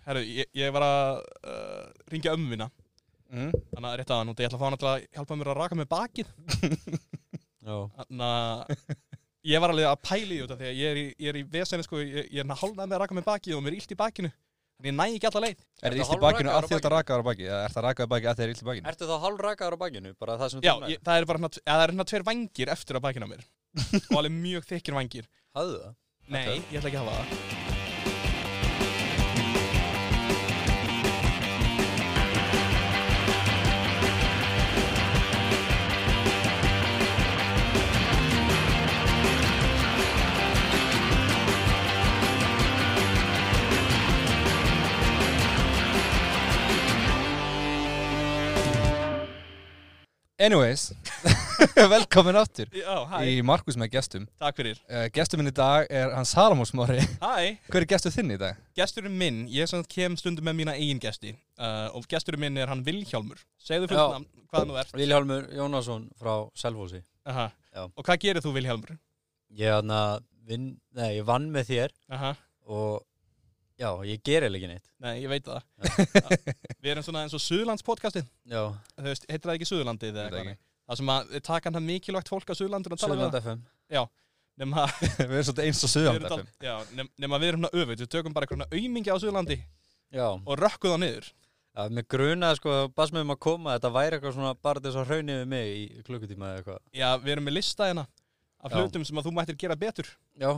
Herru, ég var að ringja ömmu mína. Þannig að rétt aðan og ég ætla að fá hana til að hjálpa mér að raka með bakið. Þannig að ég var alveg að pæla í þetta þegar ég er í vesenni sko, ég er hálfnað með að raka með bakið og mér er illt í bakinu. Þannig ég næ ekki alla leið. Er það illt í bakinu að því að rakaður á bakið? Eða er það rakaður bakið að þið er illt í bakinu? Ertu þá hálfrakaður á bakinu? Bara það sem já, það er bara hérna 2 vængir eftir á bakinu á mér. Og alveg mjög þykkir vængir. Hafðu það? Nei, ég ætla ekki að hafa það. Anyways, velkomin aftur í Markus með gestum. Takk fyrir. Gestur minn í dag er Hans Salomón Smári. Hæ. Hver er gestur þinn í dag? Gesturinn minn, ég kem stundum með mína eigin gesti og gesturinn minn er hann Vilhjálmur. Segðu fullt nafn, hvað þú ert? Vilhjálmur Jónasson frá Selfossi. Aha. Og hvað gerir þú Vilhjálmur? Ég vann með þér og já, ég ger eiginlega ekki neitt. Nei, ég veit það. Við erum svona eins og Suðurlandspodcastið. Já. Þú veist, heitir það ekki Suðurlandið eða eitthvað? Það sem að taka hann mikilvægt fólk á Suðurlandur og tala við það. Suðurland FM. Já. Við erum svona eins og Suðurland FM. Já, nema við erum öfugt. Við tökum bara eitthvað aumingi á Suðurlandi. Já. Og rökkum það niður. Já, mér grunaði sko, bara með að koma, þetta væri eitthvað svona bara þess að hraunið við mig í klukkutíma eða eitthvað. Já, við erum með lista hérna af hlutum sem að þú mættir gera betur. Já.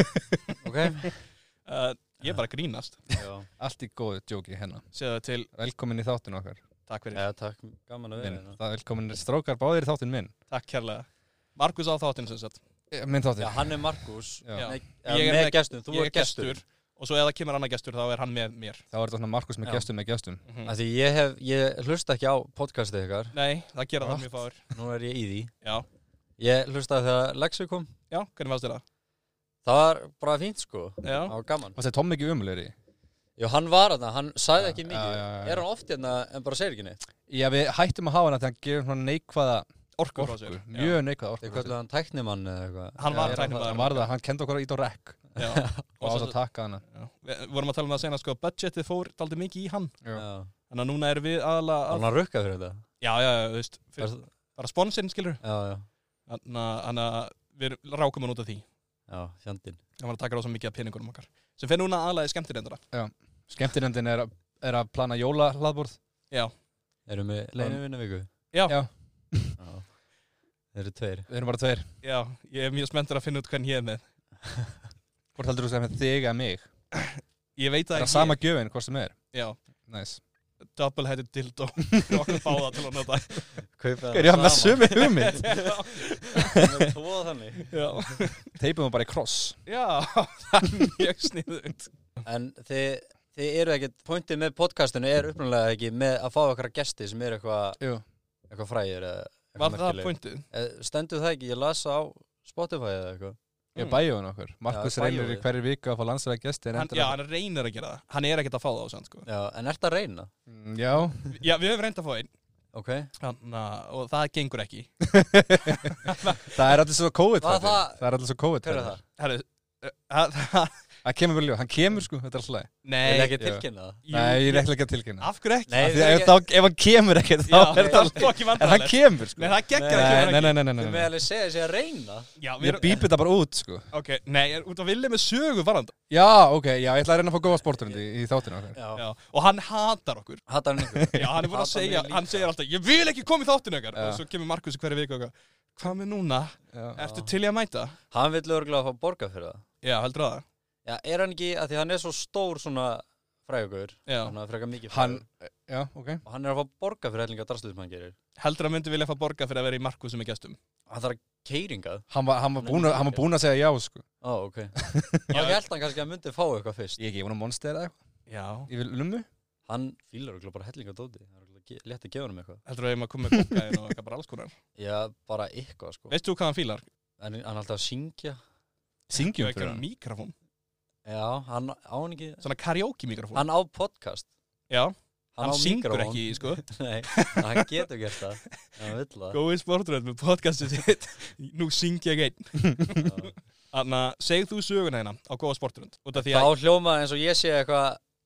Ég er bara að grínast. Allt í góðu djóki hérna. Segðu til. Velkomin í þáttinn okkar. Takk fyrir. Já, takk. Gaman að vera hérna. Það velkomin strákar báðir í þáttinn minn. Takk kærlega. Markus á þáttinn sem sagt. Minn þáttinn. Já, hann er Markus. Ég er með gestum. Þú er gestur. Og svo ef það kemur annar gestur þá er hann með mér. Þá er þetta svona Markus með gestum. Því ég hlusta ekki á podcastið ykkar. Nei, það gera það mjög fáir. Nú er ég í því. Já. Ég hlustaði þegar Lexi kom. Já, hvernig fannst þér það? Það var bara fínt sko. Já. Það var gaman. Fannst þér Tom ekki umulegri? Já, hann var þarna, hann sagði ekki mikið. Er hann oft hérna en bara segir ekki neitt? Já, við hættum að hafa hann að hann gefur svona neikvæða orku frá sér. Mjög neikvæða orku. Þeir kölluðu hann tæknimann eða eitthvað. Hann var tæknimann. Hann var það, hann kendi okkur að íta á rekk. Já. Og átt að taka hana. Við vorum að tala um það senast sko, budgetið fór dálítið mikið í hann. Já. Þannig að núna erum við aðalega hann rukkað fyrir þetta? Já, þú veist, bara sponsorinn skilur. Já. Þannig að við rákum hann út af því. Já, fjandinn. Það var að taka rosa mikið af peningunum okkar. Sem fer núna aðalega í skemmtinefndina. Já. Skemmtinefndin er að plana jólahlaðborð. Já. Erum við leinuvinnaviku? Já. Þeir eru 2. Við erum bara 2. Já, ég er mjög spenntur að finna út hvern ég er með. Hvort heldur þú að segja með þig eða mig? Ég veit að það er sama gjöfin, hvort sem er. Já. Nice. Double-headed dildo. Okkur báða til að nota. Er ég með sömu hugmynd? Með 2 þannig. Já. Teipum við bara í kross. Já, það er mjög sniðugt. En þið eru ekkert, pointið með podcastinu er uppnáðlega ekki með að fá okkar gesti sem er eitthvað frægir eða eitthvað merkileg. Var það pointið? Stendur það ekki, ég las á Spotify eða eitthvað. Ég bæði hann okkur. Markus reynir í hverju viku að fá landsræða gesti. Já, hann reynir að gera það. Hann er ekkert að fá það á sann, sko. Já, en ert að reyna? Já. Já, við höfum reynd að fá einn. Ok. Og það gengur ekki. Það er alltaf svo COVID. Það er alltaf svo COVID. Hver er það? Herru, það kemur vel ljó. Hann kemur sko, þetta er alltaf. Nei. Vil ekki tilkynna það? Nei, ég er ekki að tilkynna. Af hverju ekki? Ef hann kemur ekkert, þá er það en hann kemur sko. Nei, það geggar að kemur ekki. Nei. Þið með alveg segja sig að reyna. Ég býpi þetta bara út sko. Ok, nei, út af vilja með sögu varandi. Já, ok, já, ég ætla að reyna að fá góða sportundi í þáttinu okkar. Já, og hann hatar okkur. Hatar hann ykkur? Já, hann er búin að segja, hann segir alltaf, ég vil ekki koma í þáttinu okkar. Og svo kemur Markus í hverju viku okkar. Hvað með núna? Ertu til í að mæta? Hann vill örugglega fá borga fyrir það. Já, heldur það? Já, er hann ekki, að því hann er svo stór svona frægur. Já. Hann er frekar mikið frægur. Já, ok. Og hann er að fá borga fyrir hellinga drastlið sem hann gerir. Heldur að myndi vilja fá borga fyrir að vera í Markus með gestum? Hann þarf keiringað. Hann var búinn að segja já, sko. Ok. Ég held hann kannski að myndi fá eitthvað fyrst. Ég gefa hann Monster eða eitthvað. Já. Ég vil lummu. Hann fílar örugglega bara hellinga dóti. Það er létt að gefa hann eitthvað. Heldur að ég maður komið með kokain og eitthvað bara alls konar? Já, bara eitthvað, sko. Veistu hvað hann fílar? En hann alltaf að syngja. Syngjum fyrir hann? Mikrofón. Já, hann á hann ekki. Svona karaoke mikrofón. Hann á podcast. Já. Hann syngur ekki, sko. Nei, hann getur gert það. Hann vill það. Gói sportröð með podcastið sitt. Nú syng ég einn. Þannig að segð þú söguna hérna á góða sportrönd. Þá hljóma eins og ég sé eitthvað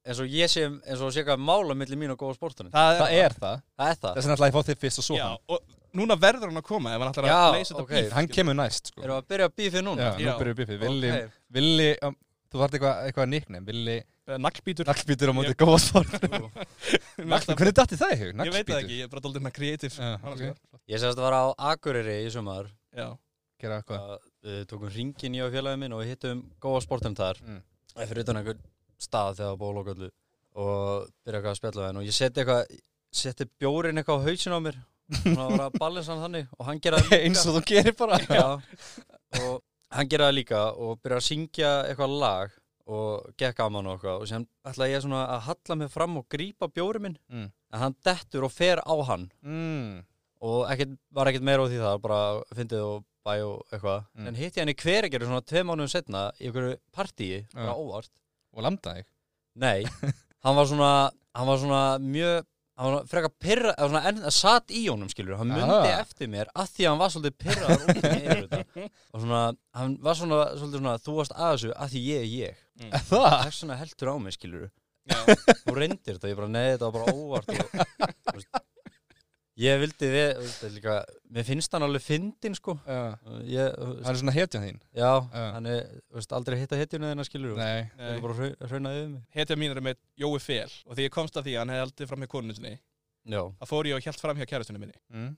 eins og ég sé eitthvað mála milli mín og góða sportunum. Það er það. Það er það. Þess vegna ætla ég að fá þig fyrst og svo Já, hann. og núna verður hann að koma ef hann ætlar að leysa þetta bíf. Hann kemur næst, sko. Erum við að byrja bífið núna? Já, nú byrjum við bífið. Villi, þú þarft eitthvað nickname. Villi... Naglbítur. Naglbítur á móti góða sport. Hvernig datti það í hug? Ég veit það ekki, ég er bara dóldir hérna kreatív. Ég segast að var á Akureyri í sumar. Já. Gera eitthvað. Við tókum hringinn ég og félagið minn og við hittum góða sportum þar. Fyrir utan einhvern stað þegar bóla og göllu. Og byrja eitthvað að spjalla við henn. Og ég setti bjórinn eitthvað á hausinn á mér. Svona var að balansa hann þannig. Og hann gera það líka. Eins og þú gerir bara. Já. Og hann gera það líka og byrja að syngja eitthvað lag. Og gekk að mann og eitthvað og sem ætlaði ég svona að halla mig fram og grípa bjórinn minn en hann dettur og fer á hann og var ekkert meira á því það bara fyndið og bæ og eitthvað en hitti hann í Hveragerði svona 2 mánuðum setna í einhverju partíi bara óvart og lamdaði þig? Nei, hann var svona mjög hann var frekar pirrað, en það satt í honum skilur, hann mundi eftir mér að því að hann var svolítið pirraður út í þetta og svona, hann var svolítið svona þú varst að þessu að því ég það er svona heldur á mig skilur og reyndir þetta, ég bara nei þetta var bara óvart og, ég vildi líka, mér finnst hann alveg fyndinn sko hann er svona hetjan þín já, hann er aldrei hitta hetjuna þína skilur nei. Ég bara hraunaði yfir mig hetja mín er með Jói Fel og því ég komst að því að hann hefði aldrei fram hjá konunni sinni að fór ég og hélt fram hjá kærastunni minni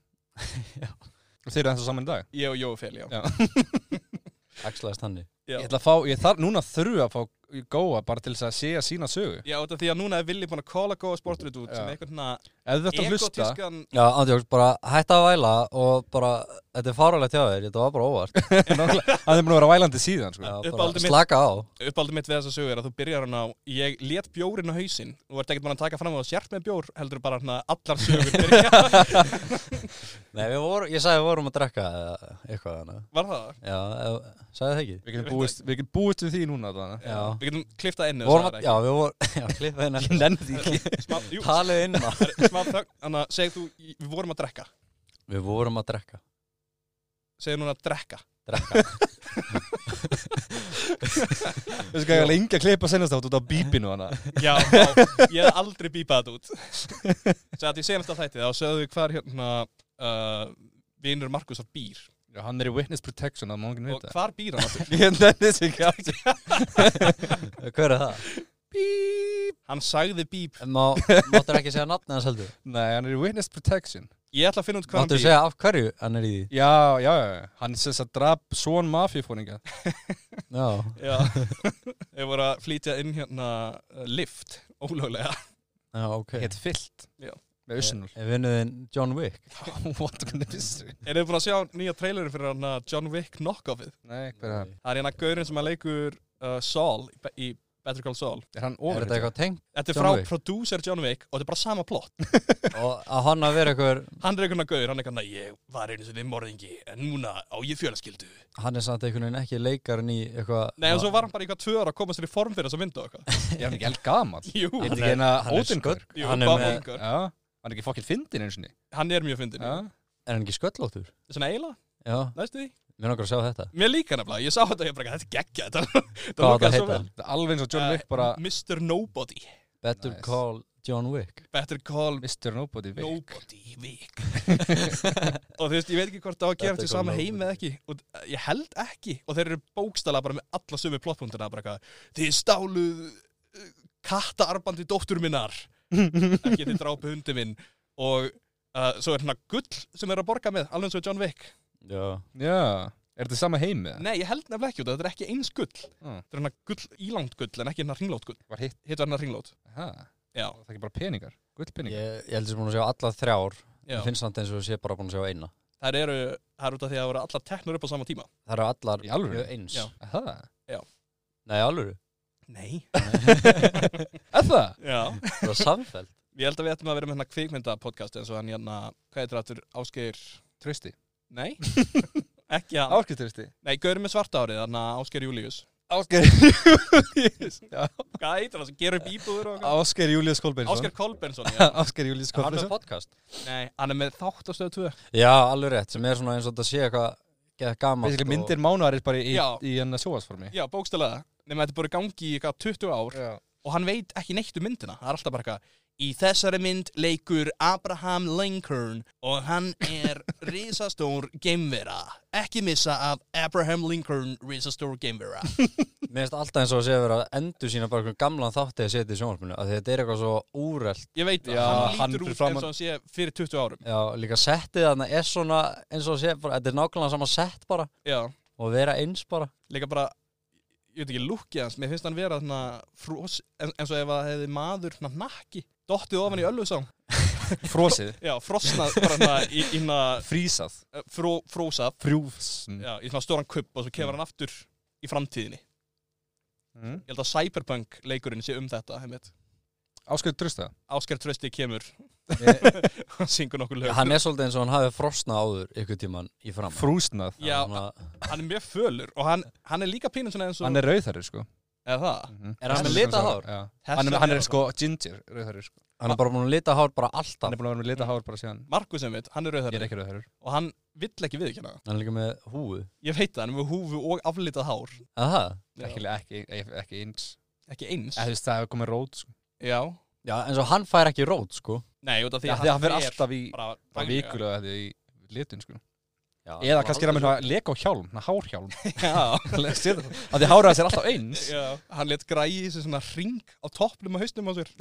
og þeir eru ennþá saman í dag? Ég og Jói Fel, já. Axlaðist hanni núna þurfu að fá Góa bara til þess að sé að sína sögu já, þetta því að núna er Villi búin að kalla Góa sportrið út sem eitthvað egotískan já, andjóks, bara hætta að væla og bara, þetta er fáralegt hjá þér þetta var bara óvart hann er búin að vera vælandi síðan sko. já, slaka á uppáldið mitt við þessa sögu er að þú byrjar hann á ég let bjórinn á hausinn og ert ekkert mann að taka fram á það sért með bjór heldur bara hann allar sögur nei, ég sagði við vorum að drekka eitthvað hana. Var það? Já, sagði það ekki við getum búist við því núna við getum kliftað inni já, við vorum kliftað inni nefndi ekki talið inn smá þögn, þannig að segðu þú við vorum að drekka segðu núna að drekka Þú skal ekki lengi að klippa senast átt út á bípinu hana já, ég hef aldrei bípað þetta út svo að ég senast að þætti þá sögðu við hvar hérna vinur Markusar býr já, hann er í witness protection að mangin og hvar býr hann aftur? ég nefndi þess ekki aftur hver er það? Bíp hann sagði bíp máttur ekki segja nafni hans heldur? nei, hann er í witness protection ég ætla að finna út hvað hann býr máttur segja af hverju hann er í því? já, hann sess að drap svon mafífóninga já ég voru að flytja inn hérna lift, ólöglega já, ok hétt fyllt já með Usunul er vinnuðinn John Wick what the mystery er þið búin að sjá nýja trailerin fyrir hann John Wick knock-offið? nei, hver er hann? það er hérna gaurinn sem að leikur Saul í Better Call Saul er hann er þetta eitthvað tengt? þetta er frá producer John Wick og þetta er bara sama plott og að hann að vera eitthvað hann er einhvern gaur, hann er eitthvað ég var einu sinni morðingi en núna á ég fjölskyldu hann er samt einhvern veginn ekki leikarinn í eitthvað nei og svo var hann bara eitthvað 2 ára að koma sér í form fyrir þessa myndu og eitthvað er hann ekki held gamall? jú er þetta ekki eina Ódingur? hann er með hann er ekki fokkinn fyndin eins og ný hann er mjög fyndin er hann ekki sköllóttur? svona eiginlega næstu því mér langar að sjá þetta mér líka nefnilega ég sá þetta og ég bara þetta er geggja hvað þetta heita? þetta er alveg eins og John Wick bara Mr. Nobody Better Call John Wick Better Call Mr. Nobody Wick og þú veist ég veit ekki hvort það á að gera þetta í sama heim eða ekki og ég held ekki og þeir eru bókstala bara með alla sömu plottpunktuna bara þið stáluð kattaarbandi dóttur minnar ekki þið drápu hundi minn og svo er hérna gull sem er að borga með alveg eins og John Wick já er þetta sama heim með það? nei ég held nefnilega ekki þetta er ekki eins gull þetta er hérna gull ílangt gull en ekki hérna hringlót gull var hitt var hérna hringlót já það er ekki bara peningar gullpeningar ég held sem búin að sjá alla 3 ég finnst samt eins og sé bara búin að sjá eina það eru út af því að það voru allar teknur upp á sama tíma það eru allar mjög eins já nei alvöru nei það er samfellt ég held að við ættum að vera með hérna kvikmyndapodcast eins og hann hérna hvað heitir aftur Ásgeir Trausti nei ekki hann Ásgeir Trausti nei gaurinn með svarta árið þannig að Ásgeir Júlíus Ásgeir Júlíus hvað heitir það sem gerur íbúður og Ásgeir Júlíus Kolbeinsson Ásgeir Kolbeinsson Ásgeir Júlíus Kolbeinsson hann er podcast nei hann er með þátt á Stöð 2 já alveg rétt sem er svona eins og þetta sé eitthvað gammalt myndir mánuðarins bara í enn sjóasformi já bókstaflega nema þetta er bara gangi í 20 ár og hann veit ekki neitt myndina. Það alltaf bara eitthvað, í þessari mynd leikur Abraham Lincoln og hann risastór geimvera. Ekki missa af Abraham Lincoln risastór geimvera. Mér finnst alltaf eins og að segja verið að endur sína bara gamlan þátti að setja í sjónvarpinu að þetta eitthvað svo úrelt. Ég veit það, hann lítur út eins og hann sé fyrir 20 árum. Já, líka settið þarna svona eins og að segja bara, þetta nákvæmlega sama sett bara. Já. Og vera eins bara. Líka bara, ég veit ekki, lukkið hans, mér finnst hann vera eins og ef að hefði maður nakki, dottið ofan í Ölfusá. Frosið. Já, frosnað bara Frísað. Frósað. Já, í svona stóran kubb og svo kemur hann aftur í framtíðinni. Ég held að Cyberpunk leikurinn sé þetta, heimitt. Ásgeir Trausti. Ásgeir Trausti kemur og syngur nokkur lög. Hann svolítið eins og hann hafi frosnað áður ykkur tíman í fram. Frúsnað. Já, hann mjög fölur og hann líka pínum svona eins og... Hann rauðhærður, sko. Eða það? Hann með litað hár? Já. Hann sko ginger rauðhærður, sko. Hann bara búin að lita hár bara alltaf. Hann búin að vera með lita hár bara síðan. Markus sem veit, hann rauðhærður. Ég ekki rauðhærður. Og hann vill ekki viðurkenna það. Hann líka með húfu. Ég veit það, hann með húfu og aflitað hár. Aha. Ekki eins. Ekki eins? Það hefði komið rót, sko. Já. Já, eins og hann fær ekki rót, sko. Nei, út af því að hann fer alltaf í vikulega í litun, sko. Já, eða kannski er hann með leka á hjálm, hárhjálm. Já. Að því háraða sér alltaf eins. Já, hann let græði þessi svona ring á toppnum og hausnum á sér.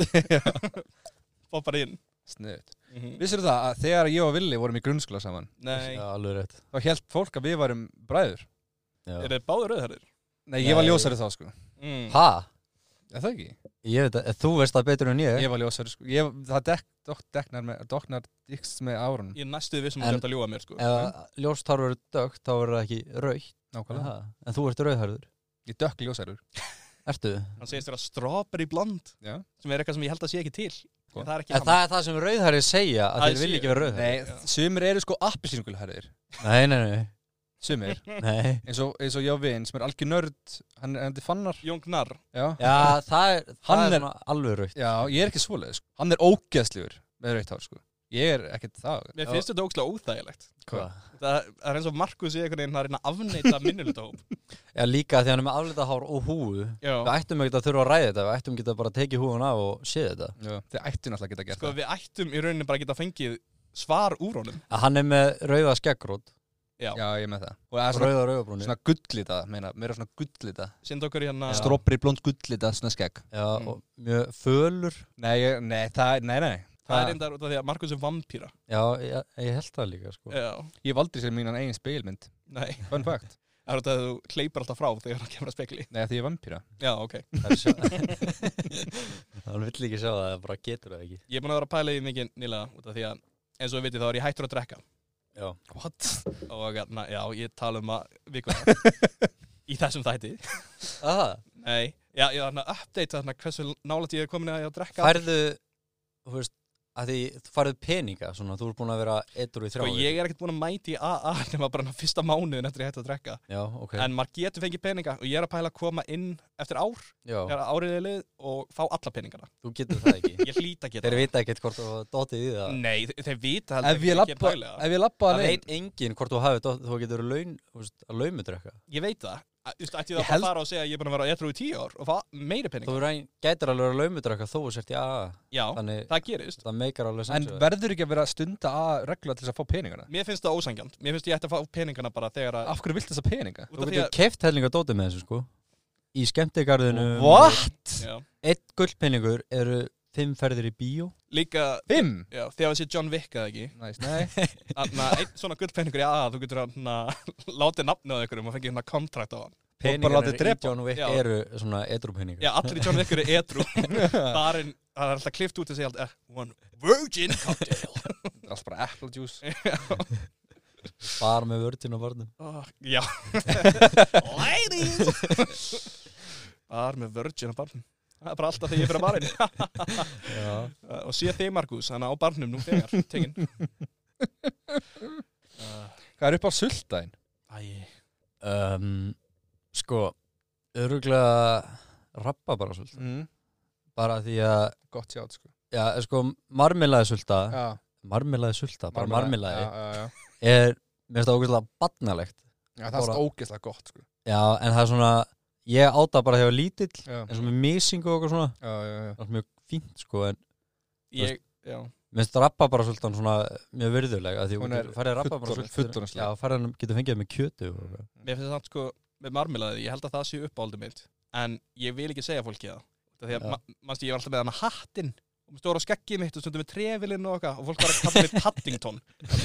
Fá bara inn. Sniðut. Vissir það að þegar ég og Villi vorum í grunnskóla saman? Nei. Já, alveg rétt. Þá hélt fólk að við varum bræður. Er þið báður rauðhærðir? Nei, ég var ljósari þá, sko. Ha? Er það ekki? Ég veit að þú veist það betur en ég. Ég var ljósari, sko. Það doknar dykst með árunum. Ég næstuði vissum að þetta ljúga mér, sko. Ef ljóst hár verður dökkt, þá verður það ekki rautt. Nákvæmlega. En þú ert rauðhærður. Ég dökk ljósarður. Ertu? Hann segist vera strawberry blond. Já. Sem eitthvað sem ég held að sé ekki til. Það er ekki hann. Það er það sem rauðhærðir segja, að þeir vilja ekki vera rauðhærðir. Nei, sumir eru sko appelsínugulhærðir. Nei. Sumir. Nei. Eins og ég á vin sem algjör nörd, hann Fannar. Jón Gnarr. Já, það er svona alveg rautt. Já, ég er ekki svoleið, sko. Hann ógeðslegur með rautt hár, sko. Ég ekkert það. Mér finnst þetta ógeðslega óþægilegt. Hvað? Það er eins og Markus í einhvern veginn að reyna að afneita minnihlutahóp. Já, líka því hann með aflitað hár og húfu. Já. Við ættum ekki að þurfa að ræða þetta, við ættum ekki að bara tekið húfun af og séð þetta. Já, þið ættum alltaf að geta gert það. Sko, við ættum í rauninni bara að geta fengið svar úr honum. Að hann með rauða skeggrót. Já, ég með það. Og það er rauðabrúni. Svona gullita, meira svona gullita. Sind okkur í hérna... Strawberry blond gullita, svona skegg. Já, og mjög fölur. Nei. Það er reyndar út af því að Markus er vampíra. Já, ég held það líka, sko. Já. Ég valdi sér mínan eigin speilmynd. Nei. Fun fact. Það er út af því að þú hleypar alltaf frá þegar hann kemur að spekli. Nei, því ég er vampíra. Já, ok. Hann vill ekki sjá það bara getur það ekki. Ég er búin að vera að pæla í mikið nýlega út af því að eins og við vitið þá er ég hættur að drekka. Já. What? Og já, ég tala um að vikulega í þessum þætti. Aha. Nei, já, ég var að update þarna hversu nálægt ég er komin að drekka. Færðu, þú veist, að því þú farið peninga, svona, þú ert búin að vera edrú í 3 ára. Sko, ég er ekkert búin að mæti í AA nema bara fyrsta mánuðin eftir ég hætti að drekka. Já, ok. En maður getur fengið peninga og ég er að pæla að koma inn eftir ár. Já. Þegar árið er lið og fá alla peningana. Þú getur það ekki. Ég hlýt að geta það. Þeir vita ekkert hvort þú dótið í það. Nei, þeir vita heldur ekki pælega. Ef ég labba það veit enginn hvort þú hafið dótið, þú getur að laumudrekka. Ég veit það. Ætti það að fara og segja að ég er búin að vera edrú í 10 ár og fá meiri peninga. Þú gætir alveg að laumudrekka þó þú sért í AA. Já, það gerist. Það meikar alveg sens. En verður ekki að vera stunda að regla til þess að fá peningana? Mér finnst það ósangjant. Mér finnst ég ætti að fá peningana bara þegar að... Af hverju vilt þessa peninga? Þú getur keypt hellinga dótið með þessu, sko. Í skemmtigarðinu. What? 1 gullpenningur eru 5 ferðir í bíó. Líka 5? Já, þegar það sé John Wick eða ekki. Nice. Nei. Einn svona gullpenningur í AA, þú getur látið nafnið á einhverjum og fengið kontrakt á hann. Peningarnir í John Wick eru svona edrúpeningar. Já, allir í John Wick eru edrú. Það er alltaf klift út að segja alltaf one virgin cocktail. Það er bara apple juice. Bar með virgin á barnum. Já. Ladies. Bar með virgin á barnum. Það er bara alltaf þegar ég fyrir að barinn. Og sé þig, Markus, hann á barnum nú þegar, teginn. Hvað er upp á sultaðin? Sko, örugglega rabarbarasulta. Bara því að... Gott sjátt, sko. Já, sko, marmelaðisulta. Já. Marmelaðisulta, bara marmelaði. Mér finnst það ógeðslega barnalegt. Já, það er ógeðslega gott, sko. Já, en það er svona... ég áta bara þegar ég var lítill Já. eins og með misingu og eitthvað svona Já. það var mjög fínt sko en Já. mér finnst rappa bara svolítið svona mjög virðuleg að því Hún þú er farið að rappa bara svolítið fullorðinsleg. já, farið að getur fengið það með kjötu og Mér finnst það sko, með marmelaði, ég held að það sé uppáhaldið mitt. En ég vil ekki segja fólki það. Því að mannstu, ég var alltaf með hana hattinn og með stóra skeggið mitt og stundum með trefilinn og eitthvað og fólk var að kalla mig Paddington.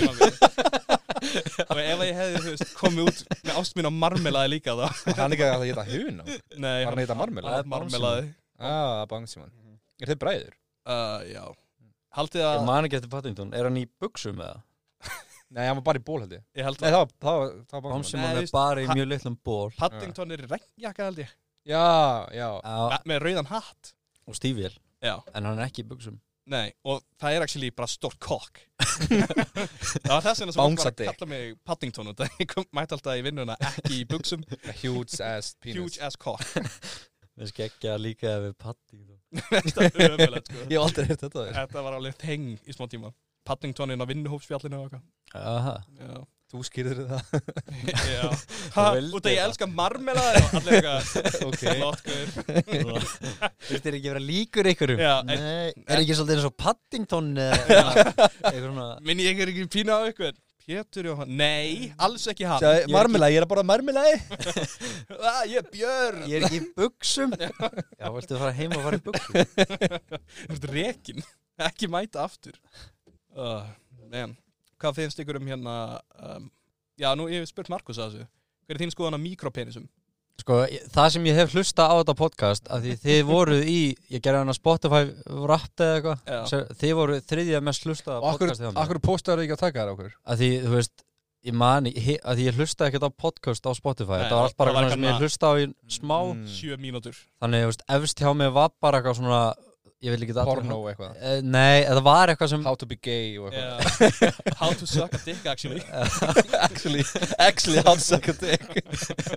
Og ef ég hefði, þú veist, komið út með ást mín á marmelaði líka þá. Var hann ekki að geta huna? Nei, Var hann að geta marmelaði? Marmelaði. Bangsimon. Þið bræður? Já. Haldið að... ég man ekki eftir Paddington, er hann í buxum eða? Nei, hann var bara í ból held ég. Ég held Nei, að það var Bangsimon. Sem hann er bara í mjög litlum ból Paddington er í regnjakka held ég. Já. Með rauðan hatt. og stífvél, Já. en hann er ekki í buxum Nei, og það er actually bara stórt kokk. Það var þess vegna sem fólk var að kalla mig Paddington og það ég mætti alltaf í vinnuna ekki í buxum. Huge ass penis. Huge ass cock. við skeggja líka við Paddington Þetta er ömulegt sko. Ég hef aldrei heyrt þetta. Þetta var alveg þeng í smá tíma. Paddingtonin á vinnuhópsfjallinu og eitthvað. aha, Já. Þú skýrðir það. Já. Út að ég elska marmelaði og allir eitthvað. Ok. Lottgur. finnst þér ekki vera líkur einhverjum? Já, Nei, er ekki svolítið eins og Paddington eitthvað svona Minn ég ekki pína á ykkur. Pétur Jóhann. Nei, alls ekki hann. Marmelaði, ég er að borða marmelaði. Ég er Björn. ég er ekki í buxum já, viltu fara heim og fara í buxum? Þú ert rekin. Ekki mæta aftur. Men, hvað finnst ykkur hérna... já, nú ég hef spurt Markus að þessu. Hver er þín skoðan á mikropenisum? Sko, það sem ég hef hlusta á þetta podcast að því þið voruð í, ég gerði hana Spotify Wrapped eða eitthvað þið voruð þriðja mest hlusta á podcastið á mig Akkur póstaður þið ekki að taka þér okkur? að því, þú veist, ég man að því ég hlusta ekkert á podcast á Spotify Nei, þetta var allt bara það var eitthvað sem ég hlusta á í smá 7 mínútur. þannig, þú veist, efst hjá mig var bara eitthvað svona ég vil ekki Porno eitthvað. Nei, það var eitthvað sem How to be gay og eitthvað. How to suck a dick actually. Actually how to suck a dick.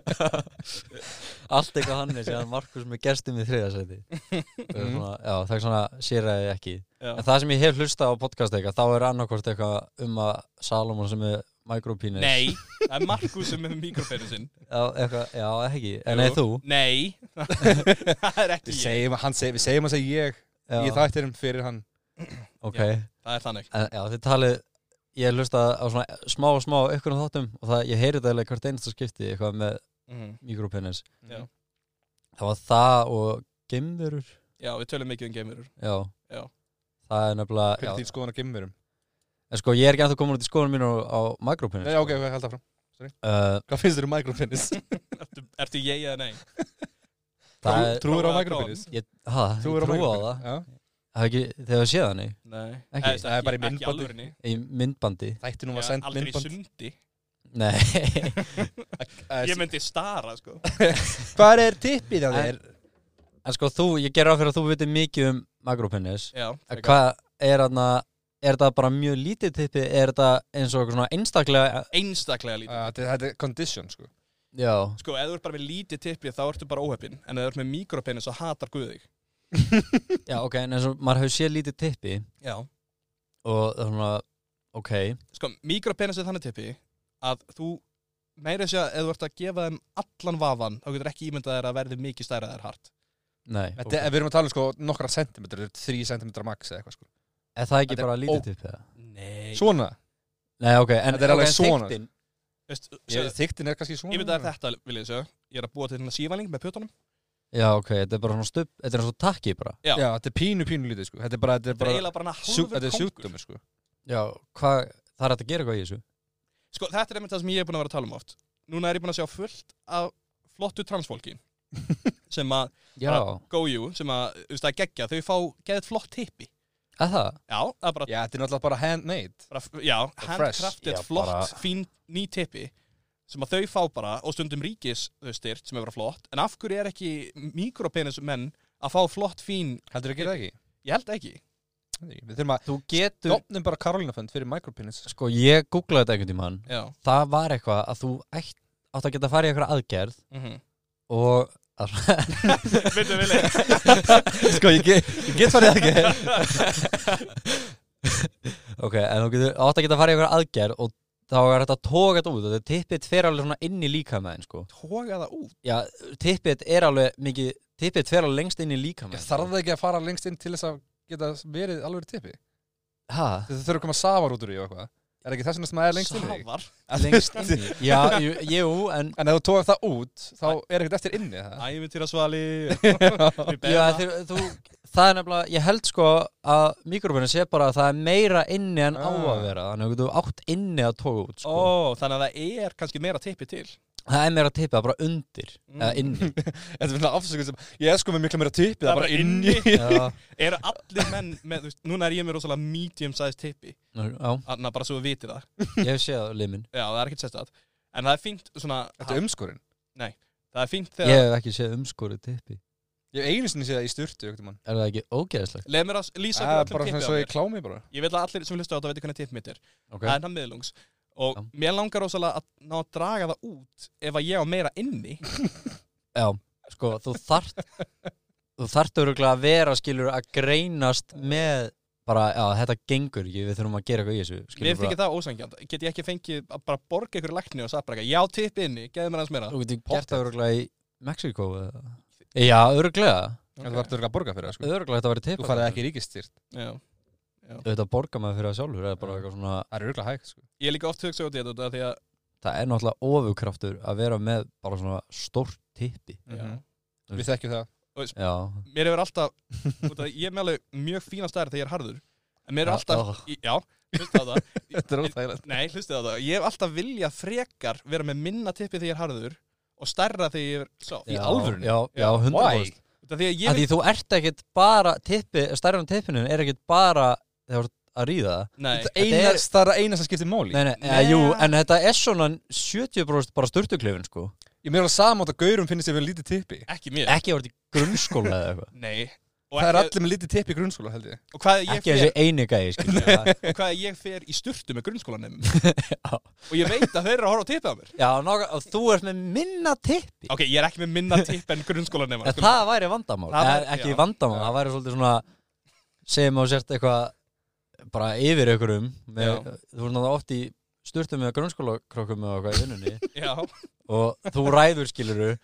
allt eitthvað hann er síðan Markus með gestum í þriðasæti já, það er svona séræði ekki en það sem ég hef hlusta á podcast eitthvað þá er annarkvort eitthvað að Salomon sem er micropenis Nei, það er Markus sem er mikropenisinn. já, ekki, en nei þú Nei, það er ekki ég. Við segjum að segja ég þættir fyrir hann. ok, Það er þannig. en, já, þið talið ég hlusta á svona smá ykkur á þáttum og það, ég heyri þetta eiginlega hvert einasta skipti eitthvað með mikropenis Já. það var það og geimverur Já, við tölum mikið um geimverur. já, það er nefnilega Hver er þín skoðan á geimverum? en sko, ég er ekki ennþá komin út í skoðunum mínu á mikropenis Nei, ok, held það fram. Hvað finnst þér um micropenis? Ertu ég eða nei? Trúir á micropenis? Ég trú á það. Já. Ekki, þegar þú séð hann í? Nei. Ekki? Það er bara í Ekki myndbandi. alvörinni. Í myndbandi? Þætti nú að senda Aldrei í myndband. sundi. Nei. Ég myndi stara, sko. Hvað er tippið á þér? En sko, ég ger ráð fyrir að þú veitir mikið um mikropenis. Já. Hvað er þarna, er þetta bara mjög lítið tippi, er þetta eins og svona einstaklega? Einstaklega lítið. Þetta er condition, sko. Já. Sko, ef þú ert bara með lítið tippi, þá ertu bara óheppinn. En ef þú ert með mikropenis, þá hatar Guð þig. Já, ok, en eins og maður hefur séð lítið tippi Já. og það er svona, ok. Sko, mikropenis er þannig tippi að þú meira sér að ef þú ert að gefa þeim allan vafan, þá getur ekki ímyndað þér að verði mikið stærra þér hart. Nei. Við erum að tala um sko nokkra sentimetrar, 3 centimetrar max eða eitthvað sko. Er það ekki bara lítið tippi það? Nei. Svona? Nei, ok, en þetta er alveg svona. þyktin. Þyktin er kannski svona. Ímyndað þetta, vil ég segja. Ég er að búa til hérna sívaling með pjötunum. Já, ok, þetta er bara svona stubb, þetta er svona takki bara. Já, þetta er pínu lítið sko. Þetta er eiginlega bara hálfur þetta er sjúkdómur sko. Já, það er hægt að gera eitthvað í þessu? Sko, þetta er einmitt það sem ég er búin að vera að tala um oft. Núna er ég búin að sjá fullt af flottu transfólki sem að go you, sem að, þú veist, að gegja, þau fá geðið flott tippi. Að það? Já, það er bara... Já, þetta er náttúrulega bara handmade. Já, handcrafted, flott, fín, ný tippi sem að þau fá bara, og stundum ríkisstyrt sem er bara flott, en af hverju er ekki mikropenis menn að fá flott, fín... Heldur þú að gera það ekki? Ég held ekki. Við þurfum að... Þú getur... Stofnum bara Karolínafönd fyrir mikropenis. Sko, ég googlaði þetta einhvern tímann. Já. Það var eitthvað að þú átt að geta farið í eitthvað aðgerð og... Vildu vilja. Sko, ég get farið í aðgerð. Ok, en þú átt að geta farið í eitthvað aðgerð og þá er þetta að toga þetta út og þetta tippið fer alveg svona inn í líkamæðin sko. Toga það út? Já, tippið er alveg mikið, tippið fer alveg lengst inn í líkamæðin. Þarf það ekki að fara lengst inn til þess að geta verið alveg tippi? Hæ? Þetta þurfa að koma safar út úr í og eitthvað. Er ekki þess vegna sem það er lengst inn í? Safar? Lengst inn í? Já, jú, en ef þú tóðar það út, þá er ekkert eftir inni það. Ævintýrasvali. Já, það er nefnilega, ég held sko að mikrofónin sé bara að það er meira inni en á að vera, þannig að þú átt inni að toga út sko. Þannig að það er kannski meira tippi til. Það er meira tippið, bara undir, eða inni. Þetta er svona afsökun sem, ég er sko með miklu meira tippið, það er bara inni. Eru allir menn með, þú veist, núna er ég með rosalega medium size tippi. Já. Þannig að bara svo við vitið það. Ég hef séð limin. Já, það er ekkert sérstætt. En það er fínt svona... Þetta er umskorinn? Nei, það er fínt þegar... Ég hef ekki séð umskorið tippi. Ég hef einu sinni séð það í sturtu, ekkert mann. Er það ekki ógeðslegt? Leð mér að lýsa bara svona svo ég klámi bara. Ég vil að allir sem hlusta á þetta veit hvernig tipp mitt er. Okay. Það er hann miðlungs. Og mér langar rosalega að ná að draga það út ef að ég á meira inni. Já, sko, þú þarft örugglega að vera, skilur, að greinast með bara, já, þetta gengur ekki, við þurfum að gera eitthvað í þessu. Mér þykir það ósanngjarnt. Get ég ekki fengið að bara borga ykkur lækni og sagt bara eitthvað, já, tipp inni, geðu mér aðeins meira. Þú getur gert það örugglega í Mexíkó eða? Já, örugglega. Okay. Þú þarft örugglega að borga fyrir það, sko. Örugglega þetta væri tipp. Þú farið ekki ríkisstýrt. Já. Þetta borgar maður fyrir það sjálfur, eða bara eitthvað svona... Það er örugglega hægt, sko. Ég er líka oft hugsað út í þetta því að... Það er náttúrulega ofurkraftur að vera með bara svona stórt tippi. Við þekkjum það. Já. Mér hefur alltaf... Ég er með alveg mjög fína stærð þegar ég er harður. En mér er alltaf... Já, hlustu á það. Þetta er óþægilegt. Nei, hlustu á það. Ég hef alltaf viljað frekar vera með minna tippi þegar ég er harður og stærra þegar ég er soft. Í alvörunni? Já, 100%. Því þú ert ekkert bara stærra en tippinu er ekkert bara þegar þú ert að ríða það. Það er eina sem skiptir máli. Nei, jú, en þetta er svona 70% bara sturtuklefin, sko. Ég meira samátt að gaurum finnst ég vel lítið tippi. Ekki mér. Ekki að vera í grunnskóla eða eitthvað. Nei. Það er allir með lítið tippi í grunnskóla, held ég. Ekki þessi eini gæi, skilja. Og hvað ég fer í sturtu með grunnskólanum. Og ég veit að þeir eru að horfa á tippið á mér. Já, og þú ert með minna tippi. Ok, ég er ekki með minna tippi en grunnskólanum. Það væri vandamál. Ekki vandamál, það væri svolítið svona segjum á sért eitthvað bara yfir einhverjum. Þú voru náttúrulega oft í sturtu með grunnskólakrokkum eða eitthvað í vinnunni. Já. Og þú ræður, skilurðu.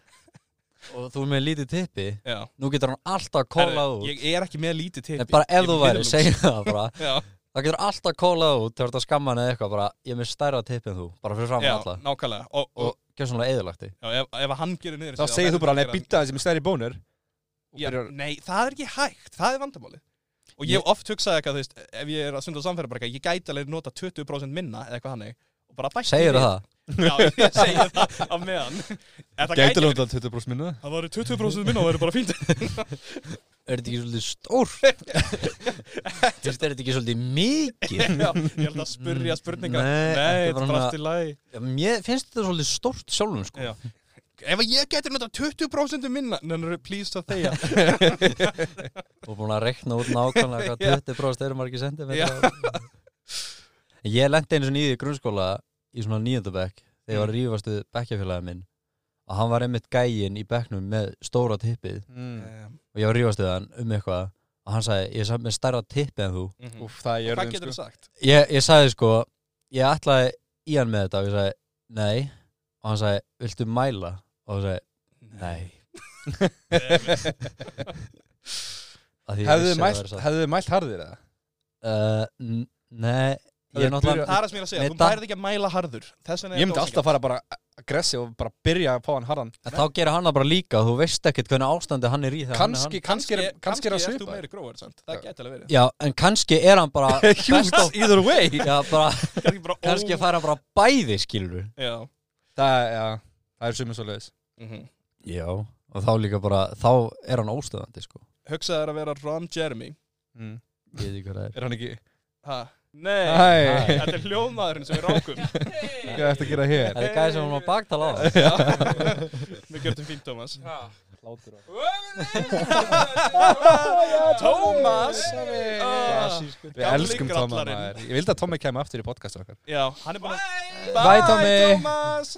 Og þú er með lítið tippi. Já. Nú getur hann alltaf kólað út. Ég er ekki með lítið tippi. Bara ef þú væri, segja það bara. Já. Það getur alltaf kólað út þegar þetta skamman eða eitthvað bara, ég er með stærra tippi en þú, bara fyrir fram alla. Já, nákvæmlega. Og gjör svona eðalagt þig. Já, ef hann gerir niður. Þá segir þú bara, nei, býta þessi með stærri bónur. Nei, það er ekki hægt. Það er vandamálið. Og ég hef oft hugsað eitthvað, þú veist, ef ég er að stunda samferða bara eitthvað, ég gæti alveg nota 20% minna eða eitthvað hannig og bara bætti. Segir það? Já, ég segi það á meðan. Gæti alveg nota 20% minna? Það var 20% minna og það er bara fínt. Er þetta ekki svolítið stór? Er þetta ekki svolítið mikið? Já, ég held að spyrja spurningar. Nei, þetta er bara allt í lagi. Mér finnst þetta svolítið stórt sjálfum, sko. Já. Ef ég geti nota 20% minna, then please að þegja. Og búin að rekna út nákvæmlega hvað 20% eru margir sentimetrar. Ég lendi einu svona í því grunnskóla í svona 9. bekk þegar ég var að rífast við bekkjafélagið minn og hann var einmitt gæinn í bekknum með stóra tippið og ég var að rífast við hann eitthvað og hann sagði, ég er með stærra tippið en þú. Úff, það er jörðin, hvað getur þú sagt? Ég sagði sko, ég ætlaði í hann með þetta og ég sagði, nei og hann sagði, viltu mæla? Og hann sagði, nei. Hefðu þið mælt harðir eða? Nei. Það er að sem ég er að segja, þú bærið ekki að mæla harður. Ég myndi alltaf fara bara aggressiv og bara byrja að fá hann harðan. En þá gerir hann það bara líka og þú veist ekkert hvernig ástandi hann er í þegar hann er hann. Kannski er hann þú svipað. meiri gróður, sant? Það geti alveg verið. Já, en kannski er hann bara either way. Já, bara kannski fær hann bara bæði, skilur. Já. Það er sumið svo leiðis. Já, og þá líka bara, þá er hann óstöðandi, sko. Hugsaður að vera Ron Jeremy. Ég veit ekki hvað það er. Er hann ekki? Nei, þetta er hljóðmaðurinn sem við rákum. Hvað er þetta að gera hér? Það er gæði sem hann var baktala á. Við gjörðum fínt, Tómas. Hlátur á. Tómas! Við elskum Tóma, maður. Ég vildi að Tómi kæmi aftur í podcastu okkar. Já, hann er bara... Bye, Tómi! Tómas!